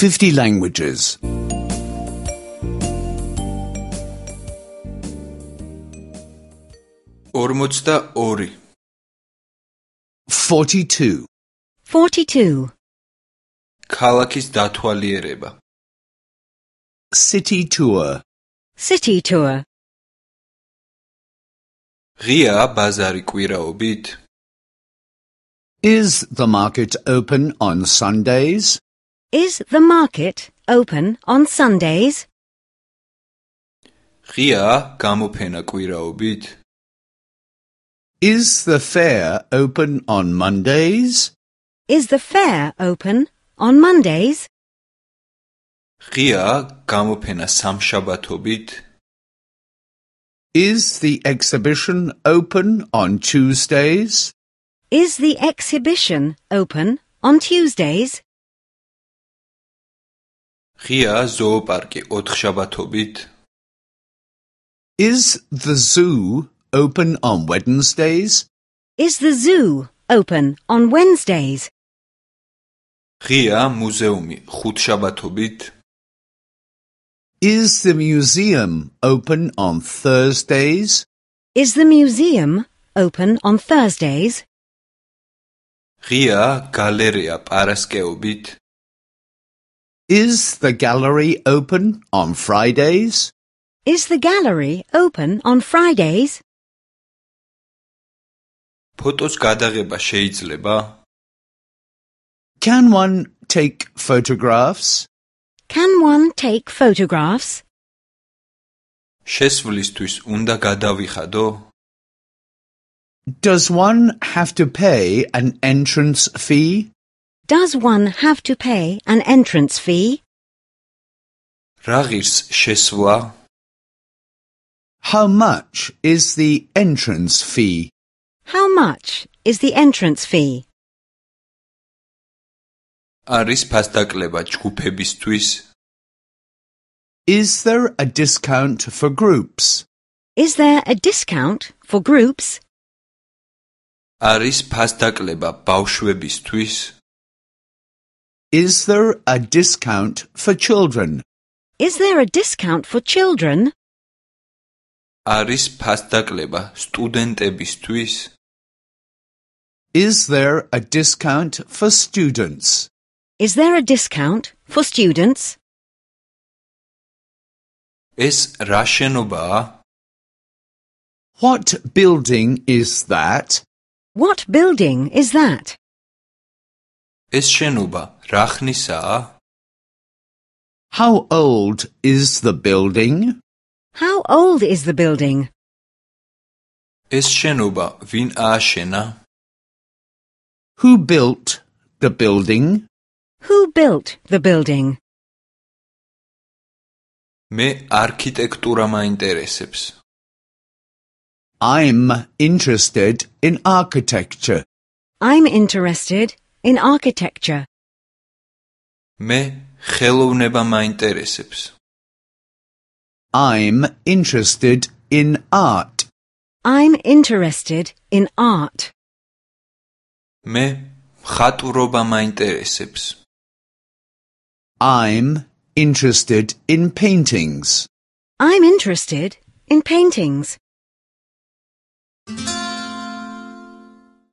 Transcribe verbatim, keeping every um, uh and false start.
fifty languages. ორმოცდაორი Forty-two. Forty-two. ქალაქის დათვალიერება City tour. City tour. ღია ბაზარი კვირაობით Is the market open on Sundays? Is the market open on Sundays? ღია გამოფენა კვირაობით Is the fair open on Mondays? Is the fair open on Mondays? ღია გამოფენა სამშაბათობით Is the exhibition open on Tuesdays? Is the exhibition open on Tuesdays? ღია ზოოპარკი ოთხშაბათობით Is the zoo open on Wednesdays? Is the zoo open on Wednesdays? ღია მუზეუმი ხუთშაბათობით Is the museum open on Thursdays? Is the museum open on Thursdays? ღია გალერეა პარასკევობით Is the gallery open on Fridays? Is the gallery open on Fridays? ფოტოს გადაღება შეიძლება Can one take photographs? Can one take photographs? შესვლისთვის უნდა გადავიხადო Does one have to pay an entrance fee? Does one have to pay an entrance fee? რა ღირს შესვლა How much is the entrance fee? How much is the entrance fee? არის ფასდაკლება ჯგუფებისთვის Is there a discount for groups? Is there a discount for groups? არის ფასდაკლება ბავშვებისთვის Is there a discount for children? Is there a discount for children? არის ფასდაკლება სტუდენტებისთვის Is there a discount for students? Is there a discount for students? ეს რა შენობაა What building is that? What building is that? ეს შენობა რა ხნისაა How old is the building? How old is the building? ეს შენობა ვინ ააშენა Who built the building? Who built the building? მე არქიტექტურა მაინტერესებს I'm interested in architecture. I'm interested in architecture. მე ხელოვნება მაინტერესებს I'm interested in art. I'm interested in art. მე მხატვრობა მაინტერესებს I'm interested in paintings. I'm interested in paintings.